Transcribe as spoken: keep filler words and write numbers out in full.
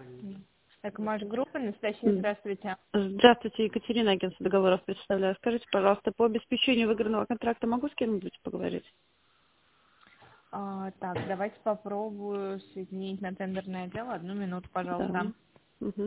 Экомаш группа, Анастасия, здравствуйте. Здравствуйте, Екатерина, агентство договоров представляю. Скажите, пожалуйста, по обеспечению выигранного контракта могу с кем-нибудь поговорить? А, так, давайте попробую соединить на тендерное дело. Одну минуту, Да. пожалуйста. Угу.